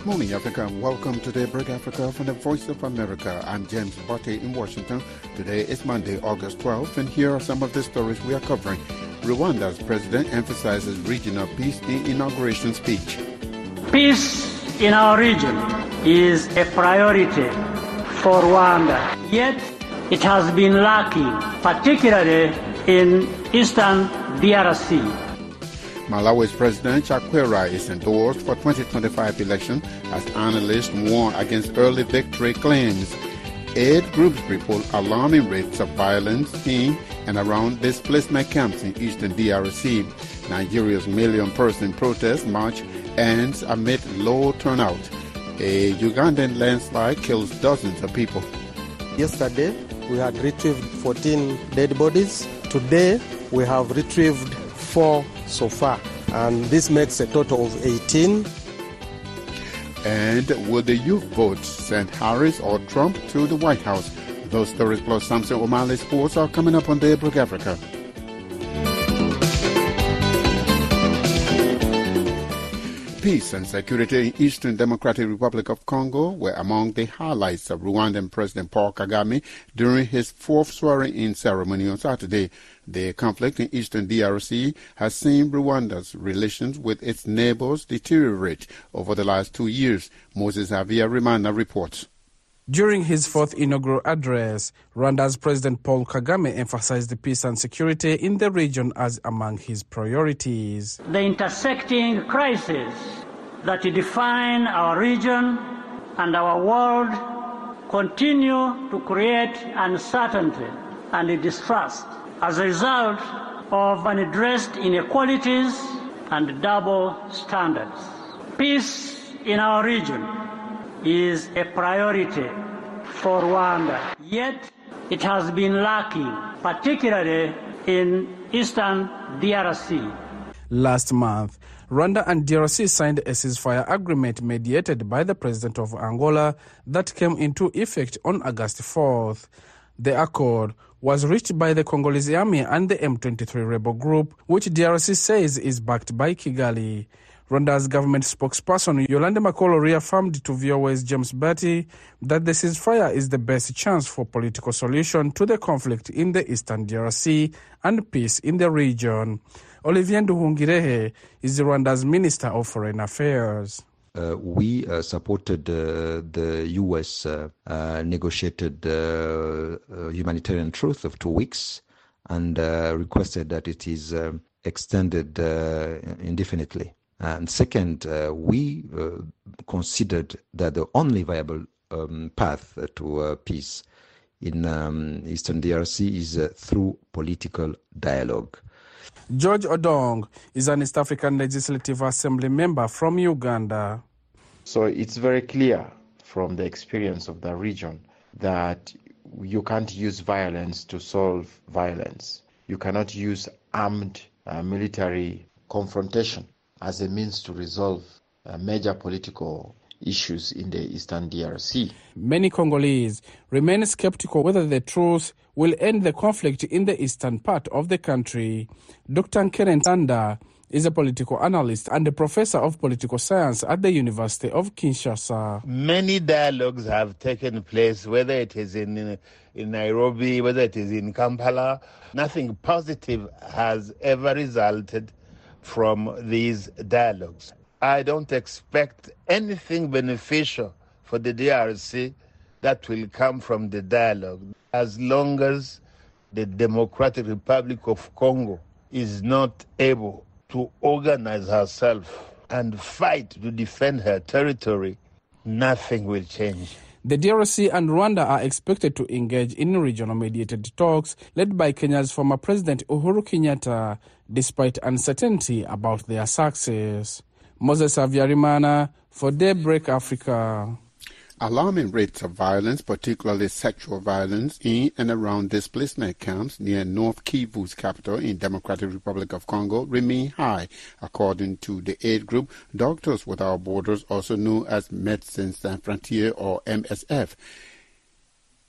morning, Africa, and welcome to Daybreak Africa from the Voice of America. I'm James Botte in Washington. Today is Monday, August 12th, and here are some of the stories we are covering. Rwanda's president emphasizes regional peace in inauguration speech. Peace in our region is a priority for Rwanda, yet it has been lacking, particularly in eastern DRC. Malawi's President Chakwera is endorsed for 2025 election as analysts warn against early victory claims. Aid groups report alarming rates of violence in and around displacement camps in eastern DRC. Nigeria's million-person protest march ends amid low turnout. A Ugandan landslide kills dozens of people. Yesterday, we had retrieved 14 dead bodies. Today, we have retrieved 4 so far, and this makes a total of 18. And will the youth vote send Harris or Trump to the White House? Those stories plus Samson O'Malley Sports are coming up on Daybreak Africa. Peace and security in Eastern Democratic Republic of Congo were among the highlights of Rwandan President Paul Kagame during his fourth swearing-in ceremony on Saturday. The conflict in Eastern DRC has seen Rwanda's relations with its neighbors deteriorate over the last 2 years. Moses Havia-Rimana reports. During his fourth inaugural address, Rwanda's President Paul Kagame emphasized the peace and security in the region as among his priorities. The intersecting crises that define our region and our world continue to create uncertainty and distrust as a result of unaddressed inequalities and double standards. Peace in our region is a priority for Rwanda, yet it has been lacking, particularly in eastern DRC. Last month, Rwanda and DRC signed a ceasefire agreement mediated by the president of Angola that came into effect on August 4th. The accord was reached by the Congolese army and the M23 rebel group, which DRC says is backed by Kigali. Rwanda's government spokesperson Yolande Makolo reaffirmed to VOA's James Botte that the ceasefire is the best chance for political solution to the conflict in the eastern DRC and peace in the region. Olivier Nduhungirehe is Rwanda's Minister of Foreign Affairs. We supported the U.S. negotiated humanitarian truce of 2 weeks and requested that it is extended indefinitely. And second, we considered that the only viable path to peace in Eastern DRC is through political dialogue. George Odong is an East African Legislative Assembly member from Uganda. So it's very clear from the experience of the region that you can't use violence to solve violence. You cannot use armed military confrontation as a means to resolve major political issues in the Eastern DRC. Many Congolese remain skeptical whether the truce will end the conflict in the eastern part of the country. Dr. Nkeren Tanda is a political analyst and a professor of political science at the University of Kinshasa. Many dialogues have taken place, whether it is in Nairobi, whether it is in Kampala. Nothing positive has ever resulted from these dialogues. I don't expect anything beneficial for the DRC that will come from the dialogue as long as the Democratic Republic of Congo is not able to organize herself and fight to defend her territory. Nothing will change. The DRC and Rwanda are expected to engage in regional mediated talks led by Kenya's former President Uhuru Kenyatta, despite uncertainty about their success. Moses Havia-Rimana for Daybreak Africa. Alarming rates of violence, particularly sexual violence, in and around displacement camps near North Kivu's capital in Democratic Republic of Congo remain high, according to the aid group Doctors Without Borders, also known as Médecins Sans Frontières or MSF.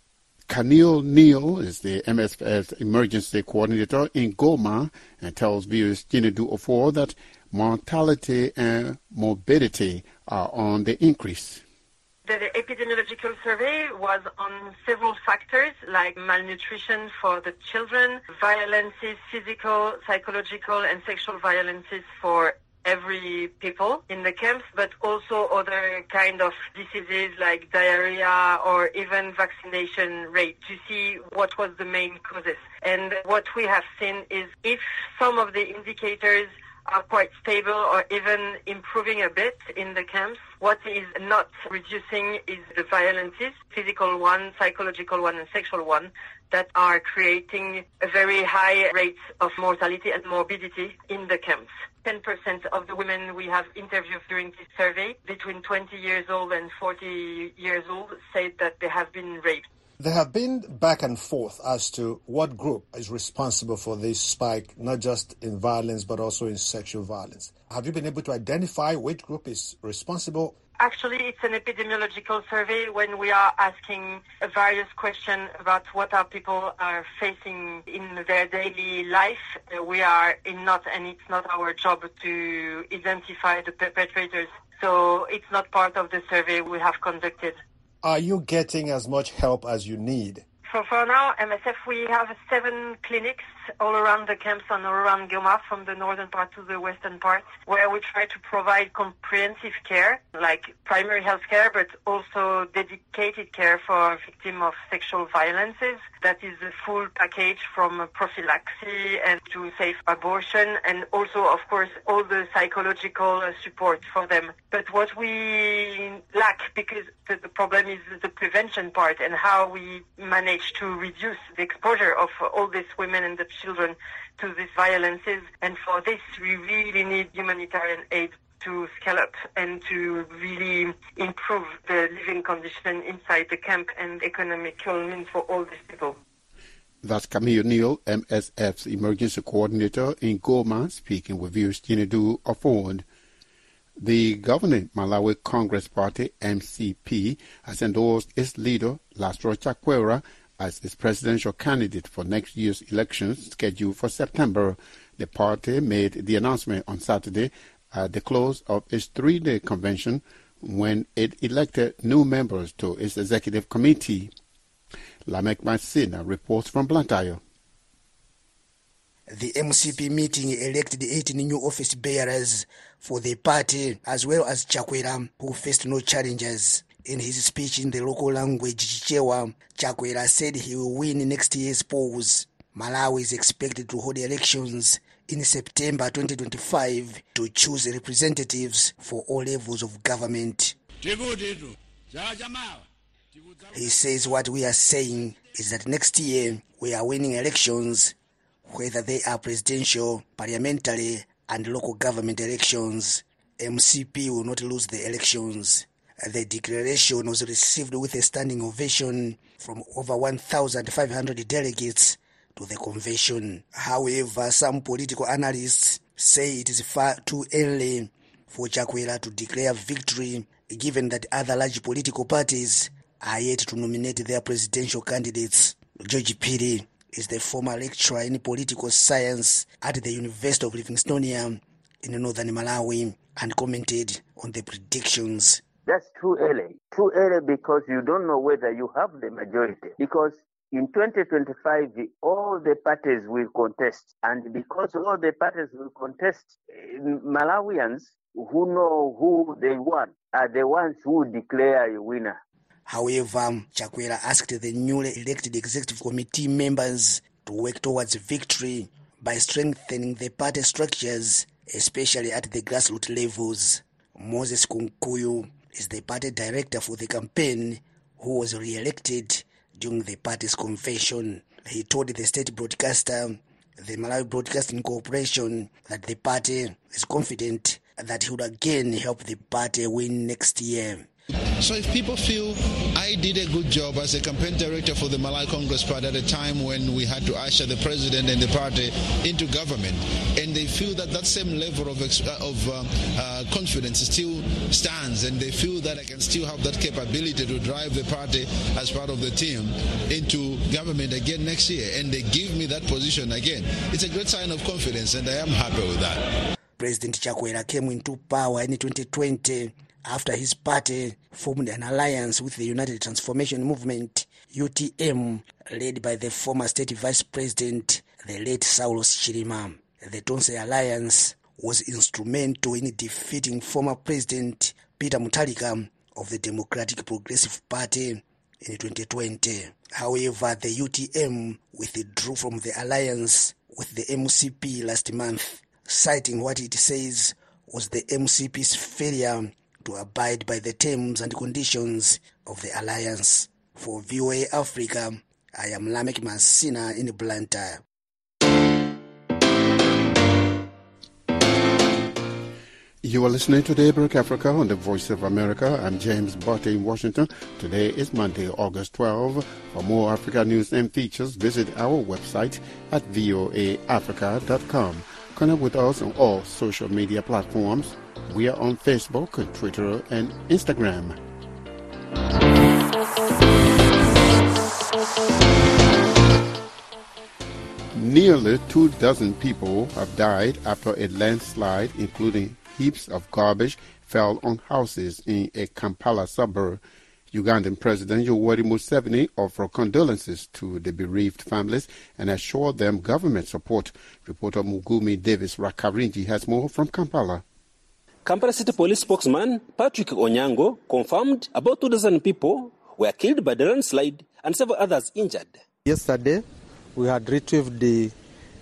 Camille Neal is the MSF's emergency coordinator in Goma and tells viewers Chinedu Ofor that mortality and morbidity are on the increase. The epidemiological survey was on several factors like malnutrition for the children, violences, physical, psychological, and sexual violences for every people in the camps, but also other kind of diseases like diarrhea or even vaccination rate to see what was the main causes. And what we have seen is if some of the indicators are quite stable or even improving a bit in the camps, what is not reducing is the violences, physical one, psychological one, and sexual one, that are creating a very high rates of mortality and morbidity in the camps. 10% of the women we have interviewed during this survey, between 20 years old and 40 years old, said that they have been raped. There have been back and forth as to what group is responsible for this spike, not just in violence, but also in sexual violence. Have you been able to identify which group is responsible? Actually, it's an epidemiological survey when we are asking various questions about what our people are facing in their daily life. It's not our job to identify the perpetrators. So it's not part of the survey we have conducted. Are you getting as much help as you need? So for now, MSF, we have 7 clinics all around the camps and all around Goma, from the northern part to the western part, where we try to provide comprehensive care, like primary health care, but also dedicated care for victims of sexual violences. That is the full package from prophylaxis and to safe abortion, and also, of course, all the psychological support for them. But what we lack, because the problem is the prevention part and how we manage to reduce the exposure of all these women and the children to these violences. And for this, we really need humanitarian aid to scale up and to really improve the living condition inside the camp and economical means for all these people. That's Camille Neal, MSF's emergency coordinator in Goma, speaking with viewers Chinedu Ofor. The governing Malawi Congress Party, MCP, has endorsed its leader, Lasro Chakwera, as its presidential candidate for next year's elections scheduled for September. The party made the announcement on Saturday at the close of its 3-day convention when it elected new members to its executive committee. Lamek Masina reports from Blantyre. The MCP meeting elected 18 new office bearers for the party, as well as Chakwera, who faced no challenges. In his speech in the local language Chichewa, Chakwera said he will win next year's polls. Malawi is expected to hold elections in September 2025 to choose representatives for all levels of government. He says what we are saying is that next year we are winning elections, whether they are presidential, parliamentary, and local government elections. MCP will not lose the elections. The declaration was received with a standing ovation from over 1,500 delegates to the convention. However, some political analysts say it is far too early for Chakwera to declare victory, given that other large political parties are yet to nominate their presidential candidates. George Piri is the former lecturer in political science at the University of Livingstonia in northern Malawi and commented on the predictions. That's too early because you don't know whether you have the majority. Because in 2025, all the parties will contest. And because all the parties will contest, Malawians who know who they want are the ones who declare a winner. However, Chakwera asked the newly elected executive committee members to work towards victory by strengthening the party structures, especially at the grassroots levels. Moses Kunkuyu is the party director for the campaign, who was re-elected during the party's convention. He told the state broadcaster, the Malawi Broadcasting Corporation, that the party is confident that he would again help the party win next year. So if people feel I did a good job as a campaign director for the Malawi Congress Party at a time when we had to usher the president and the party into government, and they feel that that same level of confidence still stands, and they feel that I can still have that capability to drive the party as part of the team into government again next year, and they give me that position again, it's a great sign of confidence, and I am happy with that. President Chakwera came into power in 2020 after his party formed an alliance with the United Transformation Movement, UTM, led by the former state vice president, the late Saulos Chilima. The Tonse alliance was instrumental in defeating former president Peter Mutharika of the Democratic Progressive Party in 2020. However, the UTM withdrew from the alliance with the MCP last month, citing what it says was the MCP's failure to abide by the terms and conditions of the alliance. For VOA Africa, I am Lamek Masina in Blantyre. You are listening to Daybreak Africa on the Voice of America. I'm James Botte in Washington. Today is Monday, August 12. For more Africa news and features, visit our website at voaafrica.com. Connect with us on all social media platforms. We are on Facebook, Twitter, and Instagram. Nearly 24 people have died after a landslide, including heaps of garbage, fell on houses in a Kampala suburb. Ugandan President Yoweri Museveni offered condolences to the bereaved families and assured them government support. Reporter Mugumi Davis Rakarinji has more from Kampala. Kampala City Police spokesman Patrick Onyango confirmed about 2,000 people were killed by the landslide and several others injured. Yesterday, we had retrieved the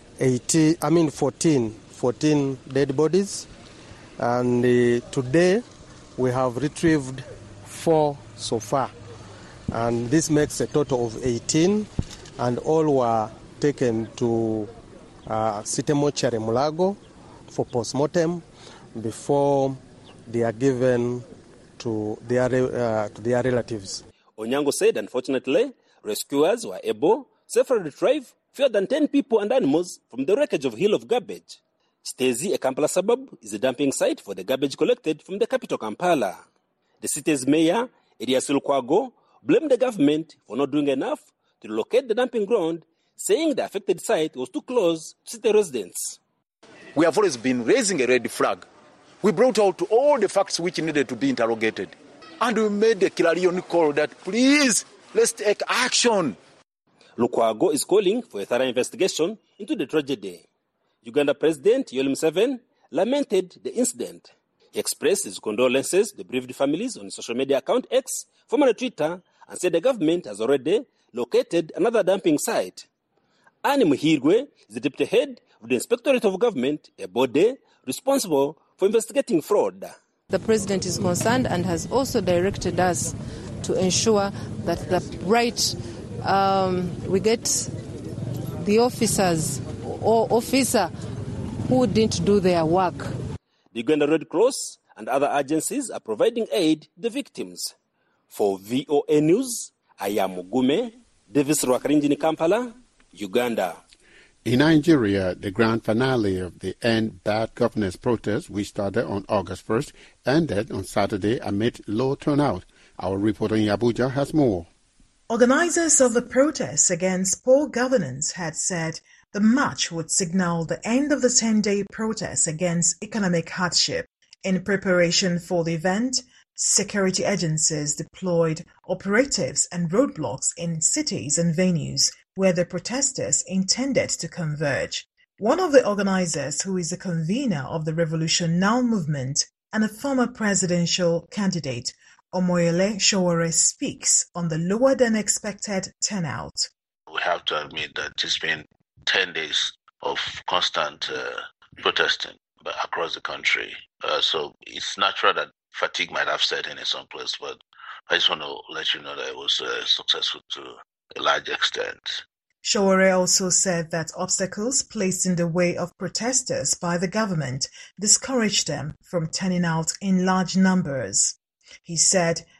14 dead bodies, and today we have retrieved 4 so far, and this makes a total of 18, and all were taken to City Mortuary Mulago for post-mortem before they are given to their relatives. Onyango said, unfortunately, rescuers were able to safely retrieve fewer than 10 people and animals from the wreckage of a hill of garbage. Stezi, a Kampala suburb, is a dumping site for the garbage collected from the capital Kampala. The city's mayor, Elias Lukwago, blamed the government for not doing enough to locate the dumping ground, saying the affected site was too close to city residents. We have always been raising a red flag. We brought out all the facts which needed to be interrogated. And we made a clarion call that, please, let's take action. Lukwago is calling for a thorough investigation into the tragedy. Uganda President Yoweri Museveni lamented the incident. He expressed his condolences to the bereaved families on his social media account X, formerly Twitter, and said the government has already located another dumping site. Annie Muhirwe is the deputy head of the Inspectorate of Government, a body responsible for investigating fraud. The president is concerned and has also directed us to ensure that we get the officers or officer who didn't do their work. The Uganda Red Cross and other agencies are providing aid to the victims. For VOA News, I am Mugume Davis Rwakarinji, Kampala, Uganda. In Nigeria, the grand finale of the End Bad Governance protest, which started on August 1st, ended on Saturday amid low turnout. Our reporter in Abuja has more. Organizers of the protests against poor governance had said the march would signal the end of the 10-day protest against economic hardship. In preparation for the event, security agencies deployed operatives and roadblocks in cities and venues where the protesters intended to converge. One of the organizers, who is the convener of the Revolution Now movement and a former presidential candidate, Omoyele Sowore, speaks on the lower-than-expected turnout. We have to admit that it's been 10 days of constant protesting across the country. So it's natural that fatigue might have set in some place, but I just want to let you know that it was successful to a large extent. Sowore also said that obstacles placed in the way of protesters by the government discouraged them from turning out in large numbers. He said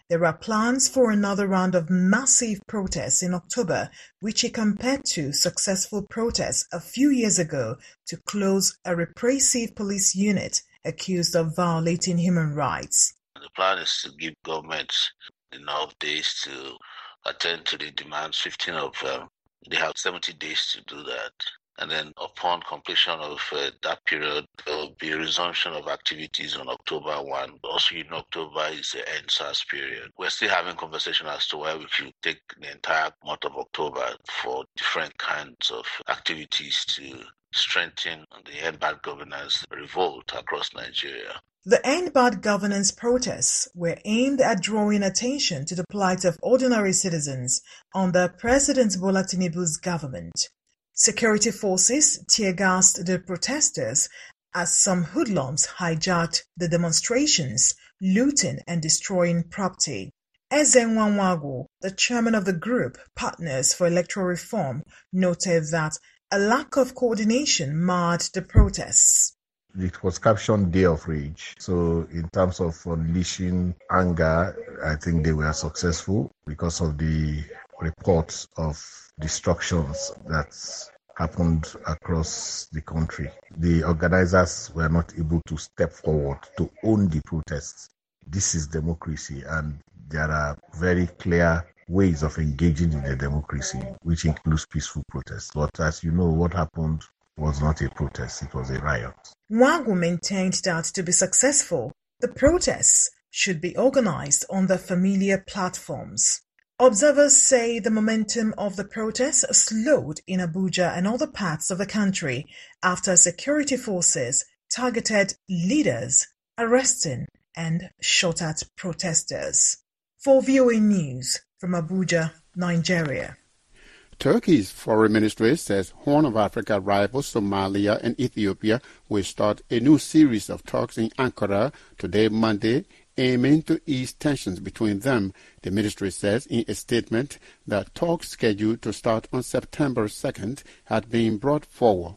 there are plans for another round of massive protests in October, which he compared to successful protests a few years ago to close a repressive police unit accused of violating human rights. The plan is to give governments enough days to attend to the demands. 15 of them, they have 70 days to do that. And then upon completion of that period, there will be a resumption of activities on October 1. Also, October is the EndSARS period. We're still having conversation as to why we should take the entire month of October for different kinds of activities to strengthen the End Bad Governance revolt across Nigeria. The End Bad Governance protests were aimed at drawing attention to the plight of ordinary citizens under President Bola Tinubu's government. Security forces tear-gassed the protesters as some hoodlums hijacked the demonstrations, looting and destroying property. Ezenwa Nwagwu, the chairman of the group Partners for Electoral Reform, noted that a lack of coordination marred the protests. It was captioned Day of Rage. So in terms of unleashing anger, I think they were successful because of the reports of destructions that happened across the country. The organizers were not able to step forward to own the protests. This is democracy, and there are very clear ways of engaging in the democracy, which includes peaceful protests. But as you know, what happened was not a protest, it was a riot. Nwagwu maintained that to be successful, the protests should be organized on the familiar platforms. Observers say the momentum of the protests slowed in Abuja and other parts of the country after security forces targeted leaders, arresting and shot at protesters. For VOA News from Abuja, Nigeria. Turkey's foreign ministry says Horn of Africa rivals Somalia and Ethiopia will start a new series of talks in Ankara today, Monday, aiming to ease tensions between them. The ministry says in a statement that talks scheduled to start on September 2nd had been brought forward.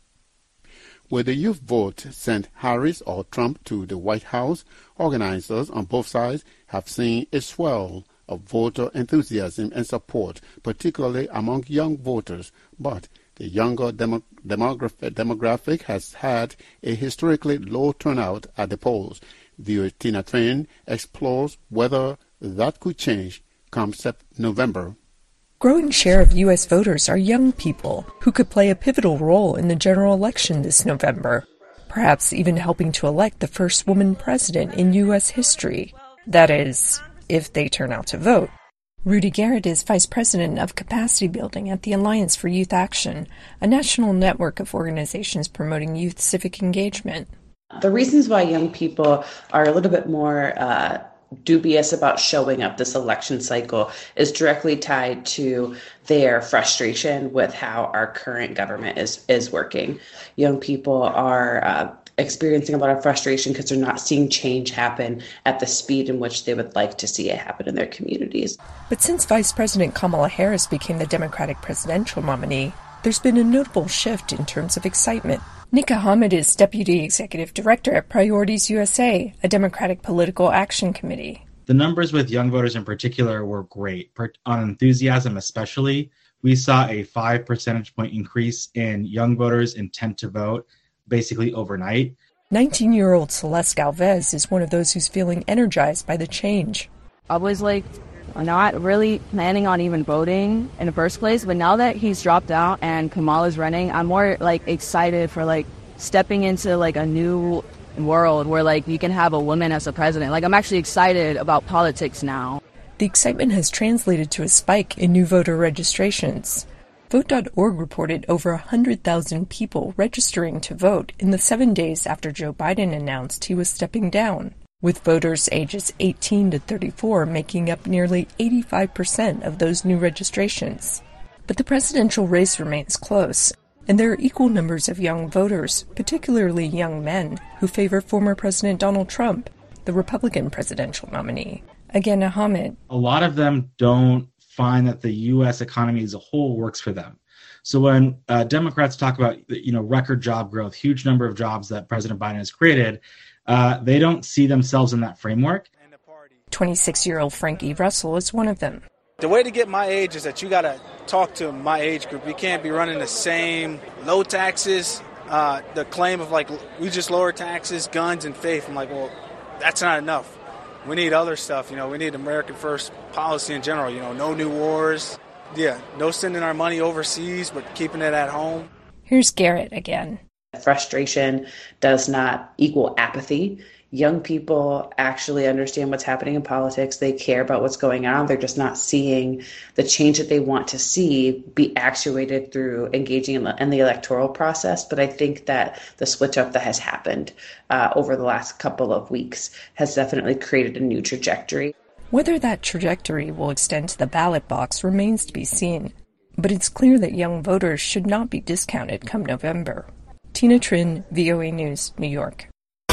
Will the youth vote send Harris or Trump to the White House? Organizers on both sides have seen a swell of voter enthusiasm and support, particularly among young voters. But the younger demographic has had a historically low turnout at the polls. The Tina Train explores whether that could change come November. Growing share of U.S. voters are young people who could play a pivotal role in the general election this November, perhaps even helping to elect the first woman president in U.S. history. That is, if they turn out to vote. Rudy Garrett is vice president of capacity building at the Alliance for Youth Action, a national network of organizations promoting youth civic engagement. The reasons why young people are a little bit more dubious about showing up this election cycle is directly tied to their frustration with how our current government is working. Young people are experiencing a lot of frustration because they're not seeing change happen at the speed in which they would like to see it happen in their communities. But since Vice President Kamala Harris became the Democratic presidential nominee, there's been a notable shift in terms of excitement. Nika Hamid is Deputy Executive Director at Priorities USA, a Democratic political action committee. The numbers with young voters in particular were great. On enthusiasm especially, we saw a 5 percentage point increase in young voters' intent to vote, basically overnight. 19-year-old Celeste Galvez is one of those who's feeling energized by the change. I was not really planning on even voting in the first place, but now that he's dropped out and Kamala's running, I'm more excited for stepping into a new world where you can have a woman as a president. I'm actually excited about politics now. The excitement has translated to a spike in new voter registrations. Vote.org reported over 100,000 people registering to vote in the 7 days after Joe Biden announced he was stepping down, with voters ages 18 to 34 making up nearly 85% of those new registrations. But the presidential race remains close, and there are equal numbers of young voters, particularly young men, who favor former President Donald Trump, the Republican presidential nominee. Again, Ahmed. A lot of them don't find that the U.S. economy as a whole works for them. So when Democrats talk about record job growth, huge number of jobs that President Biden has created, they don't see themselves in that framework. 26-year-old Frankie Russell is one of them. The way to get my age is that you got to talk to my age group. You can't be running the same low taxes, the claim of like we just lower taxes, guns, and faith. I'm like, well, that's not enough. We need other stuff. We need American first policy in general. No new wars. Yeah, no sending our money overseas, but keeping it at home. Here's Garrett again. Frustration does not equal apathy. Young people actually understand what's happening in politics. They care about what's going on. They're just not seeing the change that they want to see be actuated through engaging in the electoral process. But I think that the switch up that has happened over the last couple of weeks has definitely created a new trajectory. Whether that trajectory will extend to the ballot box remains to be seen. But it's clear that young voters should not be discounted come November. Tina Trin, VOA News, New York.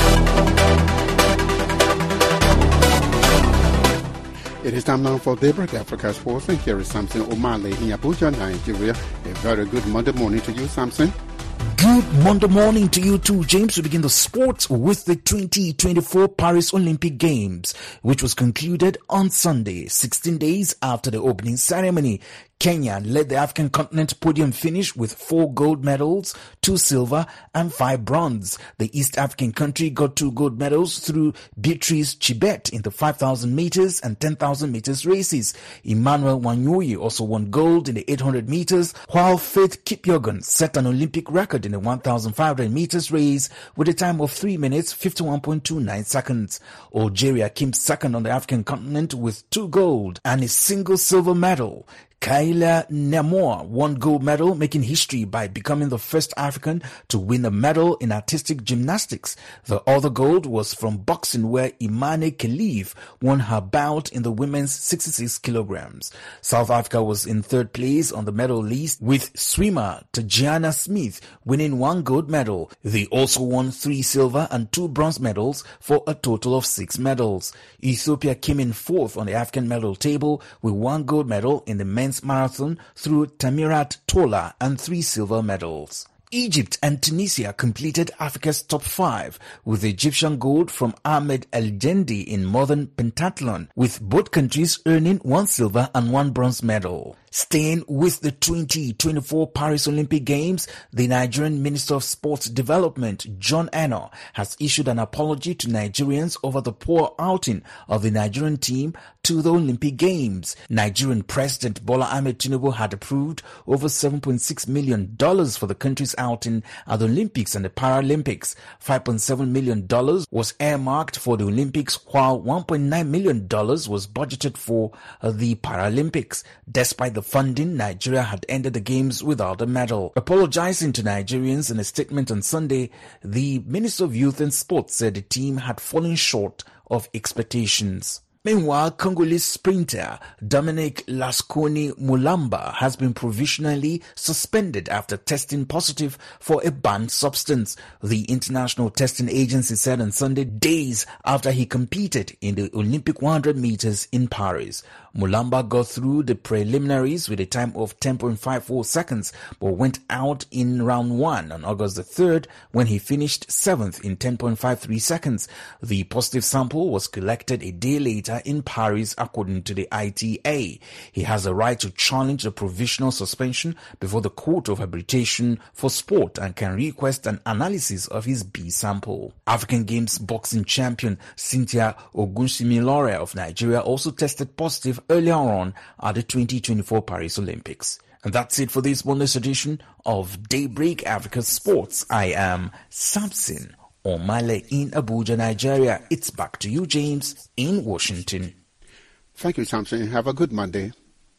It is time now for Daybreak Africa Sports, and here is Samson Omale in Abuja, Nigeria. A very good Monday morning to you, Samson. Good Monday morning to you too, James. We begin the sports with the 2024 Paris Olympic Games, which was concluded on Sunday, 16 days after the opening ceremony. Kenya led the African continent podium finish with 4 gold medals, 2 silver and 5 bronze. The East African country got 2 gold medals through Beatrice Chibet in the 5,000 meters and 10,000 meters races. Emmanuel Wanyoye also won gold in the 800 meters, while Faith Kipyegon set an Olympic record in the 1,500 meters race with a time of 3 minutes 51.29 seconds. Algeria came second on the African continent with 2 gold and a single silver medal. Kaila Namor won gold medal, making history by becoming the first African to win a medal in artistic gymnastics. The other gold was from boxing, where Imane Khalif won her bout in the women's 66 kilograms. South Africa was in third place on the medal list, with swimmer Tajana Smith winning 1 gold medal. They also won 3 silver and 2 bronze medals for a total of 6 medals. Ethiopia came in fourth on the African medal table with 1 gold medal in the men's marathon through Tamirat Tola and 3 silver medals. Egypt and Tunisia completed Africa's top 5 with the Egyptian gold from Ahmed El-Jendi in modern pentathlon, with both countries earning 1 silver and 1 bronze medal. Staying with the 2024 Paris Olympic Games, the Nigerian Minister of Sports Development, John Eno, has issued an apology to Nigerians over the poor outing of the Nigerian team to the Olympic Games. Nigerian President Bola Ahmed Tinubu had approved over $7.6 million for the country's outing at the Olympics and the Paralympics. $5.7 million was earmarked for the Olympics, while $1.9 million was budgeted for the Paralympics. Despite the funding, Nigeria had ended the games without a medal. Apologizing to Nigerians in a statement on Sunday, the Minister of Youth and Sports said the team had fallen short of expectations. Meanwhile, Congolese sprinter Dominic Lasconi Mulamba has been provisionally suspended after testing positive for a banned substance. The International Testing Agency said on Sunday, days after he competed in the Olympic 100 meters in Paris. Mulamba got through the preliminaries with a time of 10.54 seconds, but went out in round 1 on August the 3rd when he finished 7th in 10.53 seconds. The positive sample was collected a day later in Paris, according to the ITA. He has a right to challenge the provisional suspension before the Court of Arbitration for Sport and can request an analysis of his B sample. African Games boxing champion Cynthia Ogunsimilore of Nigeria also tested positive earlier on at the 2024 Paris Olympics. And that's it for this bonus edition of Daybreak Africa Sports. I am Samson Omale in Abuja, Nigeria. It's back to you, James, in Washington. Thank you, Samson. Have a good Monday.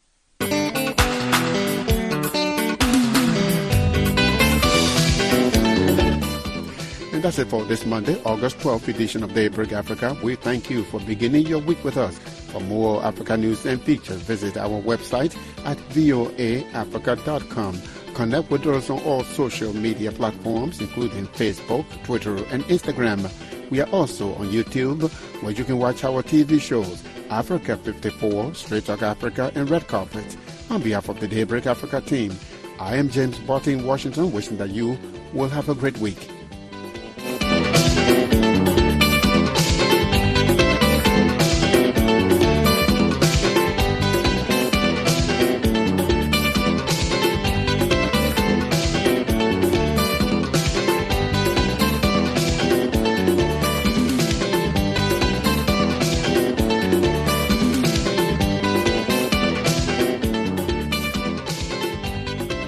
And that's it for this Monday, August 12th edition of Daybreak Africa. We thank you for beginning your week with us. For more Africa news and features, visit our website at voaafrica.com. Connect with us on all social media platforms, including Facebook, Twitter, and Instagram. We are also on YouTube, where you can watch our TV shows, Africa 54, Straight Talk Africa, and Red Carpet. On behalf of the Daybreak Africa team, I am James Barty in Washington, wishing that you will have a great week.